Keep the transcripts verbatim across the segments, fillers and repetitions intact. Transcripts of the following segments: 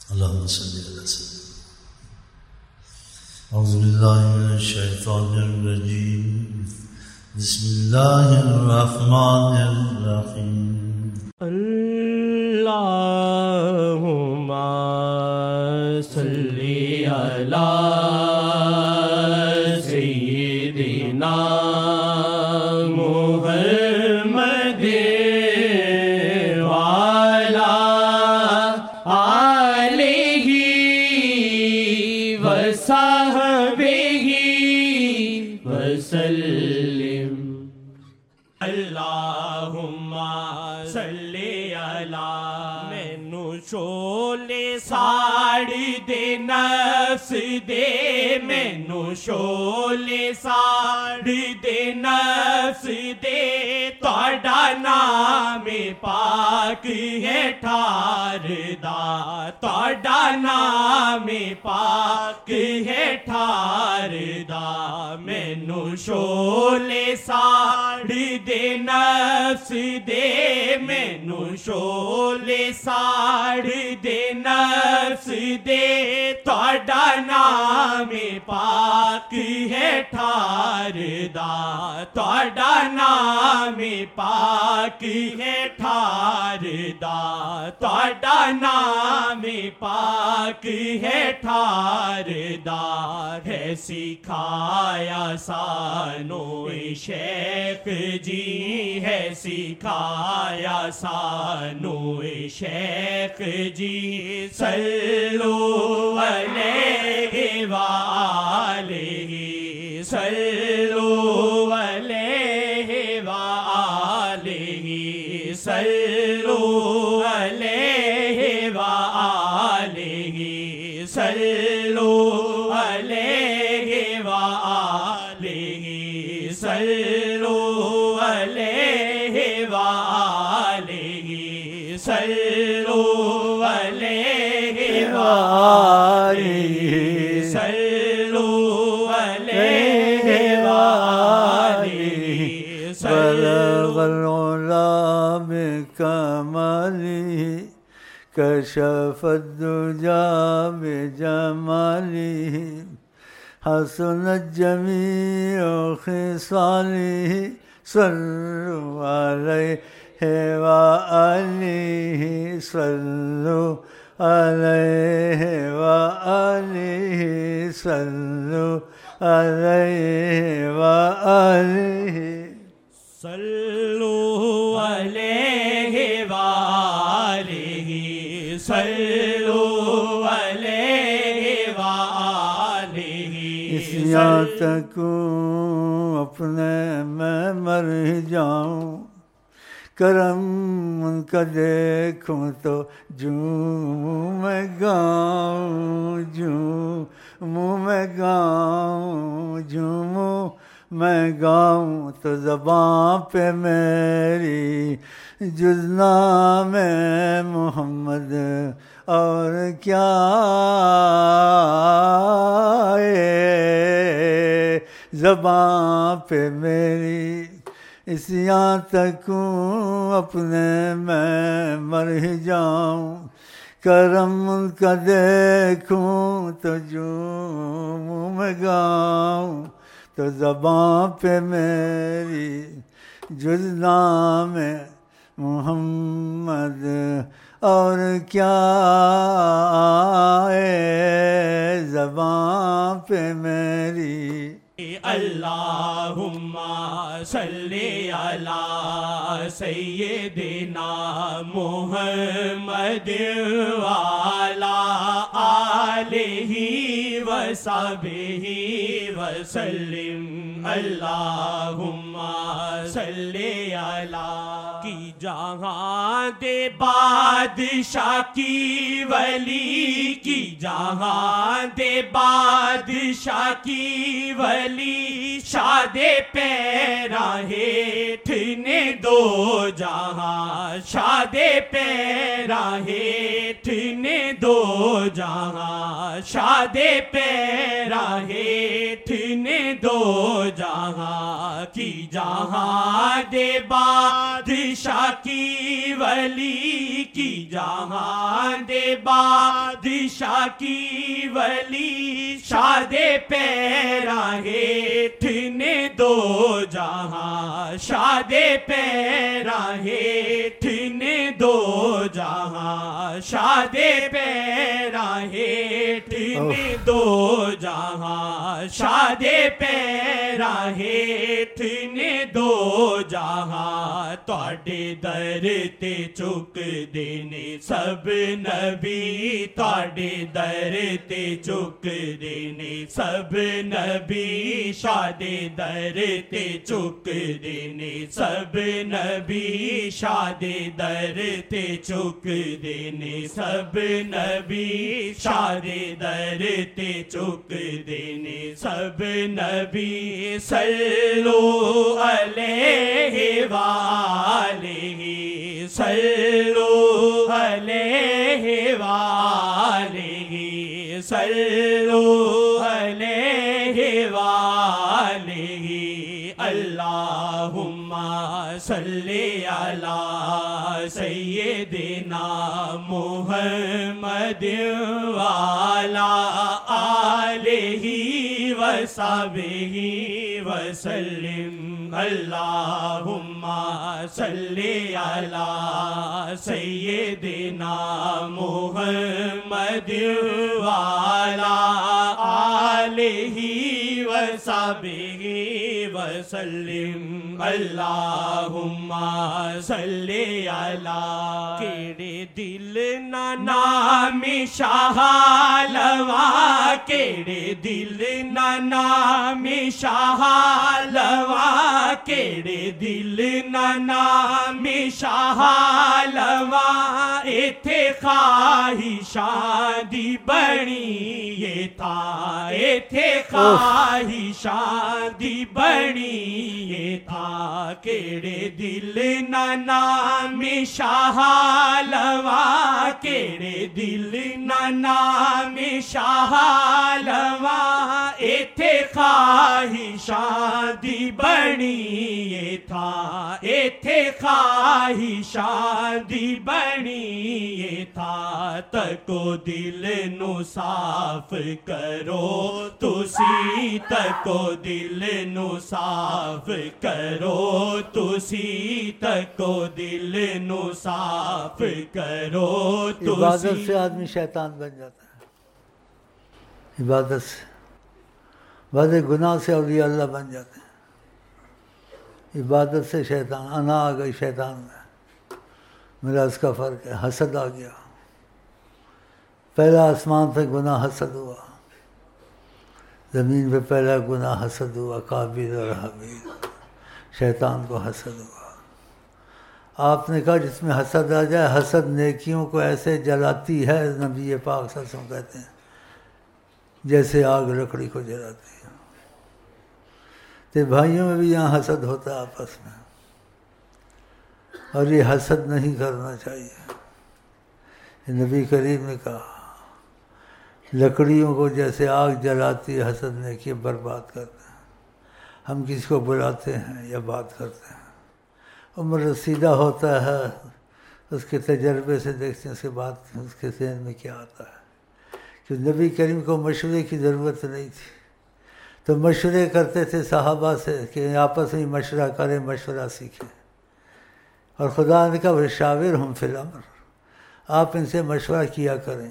اللهم صل على سيدنا. أعوذ بالله من الشيطان الرجيم. بسم الله الرحمن الرحيم. اللهم صل على سيدنا محمد وعلى آله وصحبه وسلم. اللہم صلی علی. مینو شولے ساڑ دے نفس دے، مینو شولے ساڑ دے نفس دے، تہاڈا نام پاک ہے ٹھار دا، تہاڈا نام پاک ہے ٹھار دا. مینو شولے ساڑ دے نفس دے، مینو شولے ساڑ دے نفس دے، تہاڈا نام پاک ہے ٹھار دا، تہاڈا نام پاک ہے ٹھار دا، تہاڈا نام پاک ہے ٹھار دا. ہے سکھایا سانو شیخ جی، ہے سکھایا سانو شیخ جی. صلو علیہ وآلہ، صلو علیہ وآلہ، صلو علیہ وآلہ، صلو علیہ وآلہ، صلو علیہ وآلہ، صلو علیہ وآلہ، صلو علیہ وآلہ. بلغ العلا بکمالہ، کشف الدجا بجمالہ، حسنت جمیع خصالہ. صلوا علیہ وآلہ، صلوا علیہ وآلہ، صلوا علیہ وآلہ. صلو علیہ وآلہ، صلو علیہ وآلہ. اس یہاں تک اپنے میں مر جاؤں، کرم ان کا دیکھوں تو جوں میں گاؤں، جوں منہ میں گاؤں، جوں منہ میں گاؤں. تو زباں پہ میری جز نام محمد اور کیا ہے، زباں پہ میری اس یہاں تک اپنے میں مر جاؤں، کرم ان کا دیکھوں تو جوں منہ میں گاؤں. تو زباں پہ میری جز نام محمد اور کیا ہے، زباں پہ میری. اللہم صلی علی سیدنا محمد وعلی آلہ وصحبہ وسلم. اللہم صلی علی. کی جہاں دے بادشاہ کی ولی، کی جہاں دے بادشاہ کی ولی، شاد پیرا ہیٹھ نے دو جہاں، شاد پیرا ہیٹھ نے دو جہاں، شاد پیرا ہیٹھ نے دو جہاں. کی جہاں دے بادشاہ کی ولی کی جہاں دے بادشاہ کی ولی شاد پیرا ہیٹھ نے دو جہاں شاد پیرا ہیٹھ نے دو جہاں شاد پیرا ہیٹھ نے دو جہاں شاد پیرا ہیٹھ نے دو جہاں تواڈے در تے چک دینے سب نبی تواڈے در تے چک دینے سب نبی شاد در تے چک دینے سب نبی شاد در تے چک دینے سب نبی شاد در تے چک دینے سب نبی صلو علیہ وآلہ صلو علیہ وآلہ صلو علیہ وآلہ اللہم صلی علی سیدنا محمد وعلی آلہ وصحبہ وسلم اللہم صلی علی سیدنا محمد وعلی آلہ وصحبہ وسلم اللہم صلی علی کیڑے دل نا نام شاہ لوا کیڑے دل نا نام شاہ لوا کیڑے دل نا نام شاہ لوا ایتھے خواہشاں دی بنی یہ تھا ایتھے خواہشاں دی بنی یہ تھا کیڑے دل نا نام شاہ لوا کیڑے دل نا نام شاہ لوا ایتھے خواہشاں دی بنی یہ تھا ایتھے خواہشاں دی بنی یہ تھا تکو دل نو صاف کرو تسی تکو دل نو صاف کرو تسی تکو دل نو صاف کرو تسی عبادت سے آدمی شیطان بن جاتا ہے عبادت سے بعد گناہ سے اولیاء اللہ بن جاتے ہیں عبادت سے شیطان انا آ گئی شیطان میں میرا اس کا فرق ہے حسد آ گیا پہلا آسمان پہ گناہ حسد ہوا زمین پہ پہلا گناہ حسد ہوا قابیل اور حابیل شیطان کو حسد ہوا آپ نے کہا جس میں حسد آ جائے حسد نیکیوں کو ایسے جلاتی ہے نبی پاک صلی اللہ علیہ وسلم کہتے ہیں جیسے آگ لکڑی کو جلاتی ہے تو بھائیوں میں بھی یہاں حسد ہوتا ہے آپس میں اور یہ حسد نہیں کرنا چاہیے یہ نبی کریم نے کہا لکڑیوں کو جیسے آگ جلاتی ہے حسد نیکی برباد کرتے ہیں ہم کسی کو بلاتے ہیں یا بات کرتے ہیں عمر رسیدہ ہوتا ہے اس کے تجربے سے دیکھتے ہیں اس کے بعد اس کے ذہن میں کیا آتا ہے کہ نبی کریم کو مشورے کی ضرورت نہیں تھی تو مشورے کرتے تھے صحابہ سے کہ آپس میں مشورہ کریں مشورہ سیکھیں اور خدا نے کہا وشاورہم فی الامر آپ ان سے مشورہ کیا کریں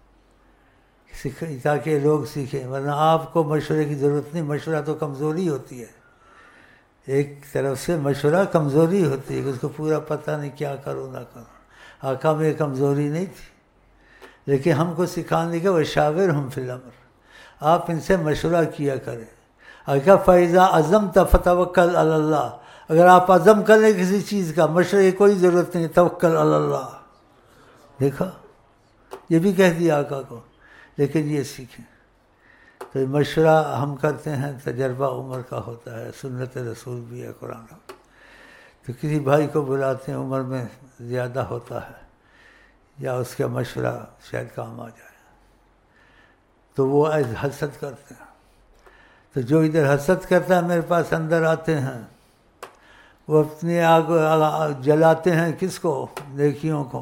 تاکہ لوگ سیکھیں ورنہ آپ کو مشورے کی ضرورت نہیں مشورہ تو کمزوری ہوتی ہے ایک طرف سے مشورہ کمزوری ہوتی ہے کہ اس کو پورا پتہ نہیں کیا کرو نہ کرو آقا میں کمزوری نہیں تھی لیکن ہم کو سکھانے کا وشاورہم فی الامر آپ ان سے مشورہ کیا کریں آقا فَإِذَا عَزَمْتَ فَتَوَكَّلْ عَلَى اللَّهِ اگر آپ عزم کریں کسی چیز کا مشورے کی کوئی ضرورت نہیں توکل علی اللہ دیکھا یہ بھی کہہ دیا آقا کو لیکن یہ سیکھیں تو مشورہ ہم کرتے ہیں تجربہ عمر کا ہوتا ہے سنت رسول بھی ہے قرآن تو کسی بھائی کو بلاتے ہیں عمر میں زیادہ ہوتا ہے یا اس کا مشورہ شاید کام آ جائے تو وہ حسد کرتے ہیں تو جو ادھر حسد کرتا ہے میرے پاس اندر آتے ہیں وہ اپنے آگ جلاتے ہیں کس کو؟ نیکیوں کو،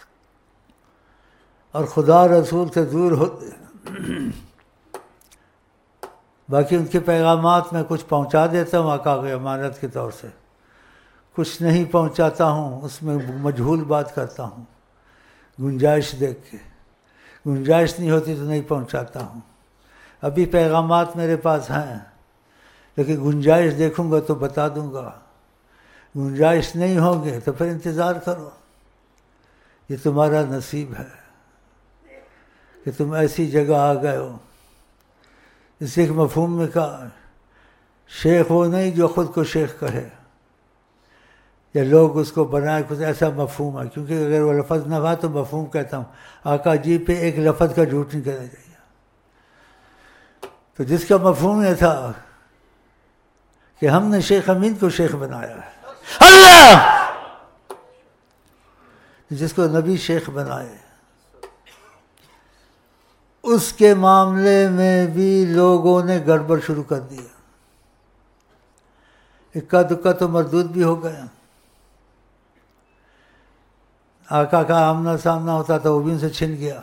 اور خدا رسول سے دور ہوتے ہیں۔ باقی ان کے پیغامات میں کچھ پہنچا دیتا ہوں آقا کی امانت کے طور سے، کچھ نہیں پہنچاتا ہوں، اس میں مجہول بات کرتا ہوں، گنجائش دیکھ کے، گنجائش نہیں ہوتی تو نہیں پہنچاتا ہوں۔ ابھی پیغامات میرے پاس ہیں، لیکن گنجائش دیکھوں گا تو بتا دوں گا، گنجائش نہیں ہوں گے تو پھر انتظار کرو۔ یہ تمہارا نصیب ہے کہ تم ایسی جگہ آ گئے ہو۔ اس ایک مفہوم میں کہا، شیخ وہ نہیں جو خود کو شیخ کہے یا لوگ اس کو بنائے، کچھ ایسا مفہوم ہے، کیونکہ اگر وہ لفظ نہ ہوا تو مفہوم کہتا ہوں۔ آقا جی پہ ایک لفظ کا جھوٹ نہیں کہنا چاہیے۔ تو جس کا مفہوم یہ تھا کہ ہم نے شیخ امین کو شیخ بنایا ہے، اللہ جس کو نبی شیخ بنائے، اس کے معاملے میں بھی لوگوں نے گڑبڑ شروع کر دیا، اکا دکا تو مردود بھی ہو گیا۔ آقا کا آمنا سامنا ہوتا تھا، وہ بھی ان سے چھن گیا،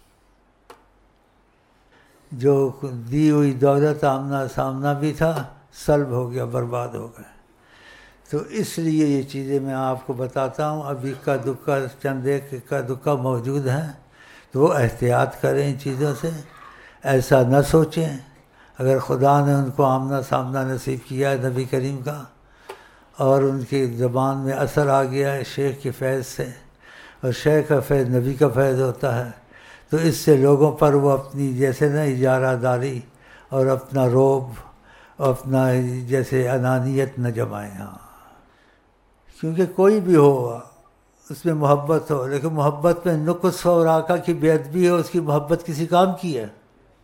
جو دی ہوئی دولت آمنا سامنا بھی تھا سلب ہو گیا، برباد ہو گئے۔ تو اس لیے یہ چیزیں میں آپ کو بتاتا ہوں، اب اکا دکا چند ایک اکا دکا موجود ہیں، تو وہ احتیاط کریں ان چیزوں سے، ایسا نہ سوچیں۔ اگر خدا نے ان کو آمنا سامنا نصیب کیا ہے نبی کریم کا، اور ان کی زبان میں اثر آ گیا ہے شیخ کے فیض سے، اور شیخ کا فیض نبی کا فیض ہوتا ہے، تو اس سے لوگوں پر وہ اپنی جیسے نا اجارہ داری اور اپنا روب اور اپنا جیسے انانیت نہ جمائیں۔ ہاں، کیونکہ کوئی بھی ہو اس میں محبت ہو، لیکن محبت میں نقص ہو اور آقا کی بے ادبی ہو، اس کی محبت کسی کام کی ہے؟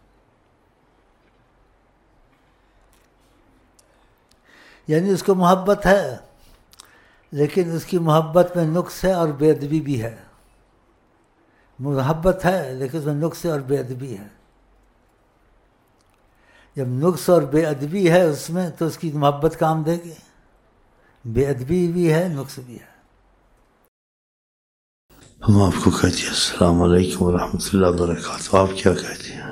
یعنی اس کو محبت ہے، لیکن اس کی محبت میں نقص ہے اور بے ادبی بھی ہے۔ محبت ہے لیکن اس میں نقص اور بے ادبی ہے۔ جب نقص اور بے ادبی ہے اس میں تو اس کی محبت کام دے گی، بے ادبی بھی ہے، نقص بھی ہے۔ ہم آپ کو کہتے ہیں السلام علیکم ورحمۃ اللہ وبرکاتہ، آپ کیا کہتے ہیں؟